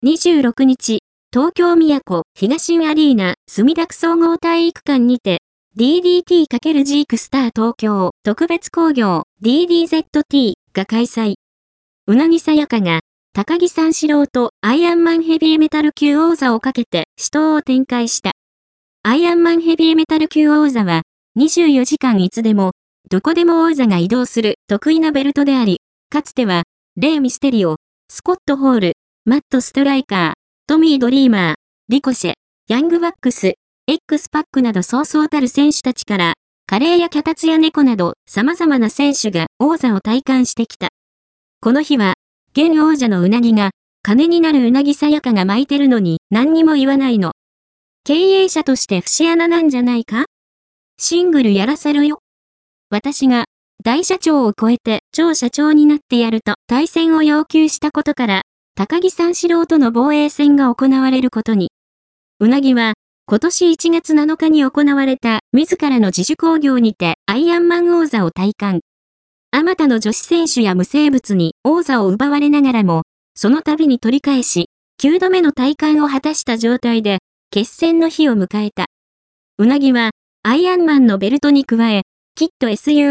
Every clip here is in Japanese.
26日、東京都東新アリーナ墨田区総合体育館にて、DDT× ジークスター東京特別興行 DDZT が開催。うなぎさやかが、高木三四郎とアイアンマンヘビーメタル級王座をかけて死闘を展開した。アイアンマンヘビーメタル級王座は、24時間いつでも、どこでも王座が移動する得意なベルトであり、かつては、レイ・ミステリオ、スコット・ホール、マット・ストライカー、トミー・ドリーマー、リコシェ、ヤング・バックス、X パックなどそうそうたる選手たちから、カレーや脚立や猫など様々な選手が王座を体感してきた。この日は、現王者のうなぎが、金になるうなぎさやかが巻いてるのに何にも言わないの。経営者として節穴なんじゃないか？シングルやらせるよ。私が、大社長を超えて超社長になってやると対戦を要求したことから、高木三四郎との防衛戦が行われることに。うなぎは、今年1月7日に行われた自らの自主興行にてアイアンマン王座を体感。あまたの女子選手や無生物に王座を奪われながらも、その度に取り返し、9度目の体感を果たした状態で、決戦の日を迎えた。うなぎは、アイアンマンのベルトに加え、キット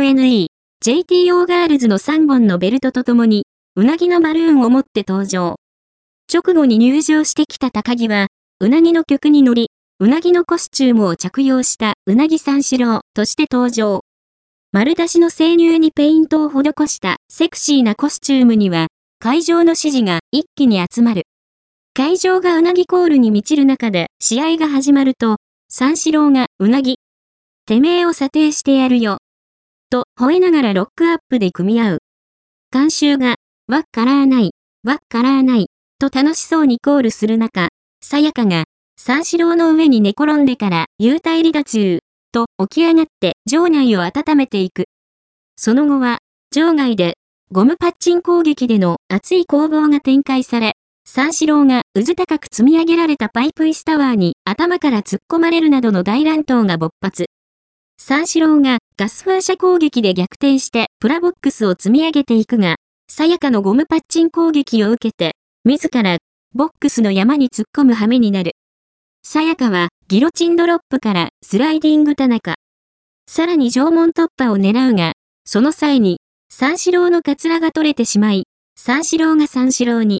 SUNE、JTO ガールズの3本のベルトとともに、うなぎのバルーンを持って登場。直後に入場してきた高木は、うなぎの曲に乗り、うなぎのコスチュームを着用したうなぎ三四郎として登場。丸出しの生乳にペイントを施したセクシーなコスチュームには、会場の支持が一気に集まる。会場がうなぎコールに満ちる中で試合が始まると、三四郎がうなぎ、てめえを査定してやるよ。と吠えながらロックアップで組み合う。観衆が、わっからない、わっからない、と楽しそうにコールする中、さやかが、三四郎の上に寝転んでから幽体離脱中、と起き上がって場内を温めていく。その後は、場外で、ゴムパッチン攻撃での熱い攻防が展開され、三四郎がうず高く積み上げられたパイプ椅子タワーに頭から突っ込まれるなどの大乱闘が勃発。三四郎がガス噴射攻撃で逆転してプラボックスを積み上げていくが、さやかのゴムパッチン攻撃を受けて、自らボックスの山に突っ込む羽目になる。さやかはギロチンドロップからスライディング田中。さらに城門突破を狙うが、その際に三四郎のカツラが取れてしまい、三四郎が三四郎に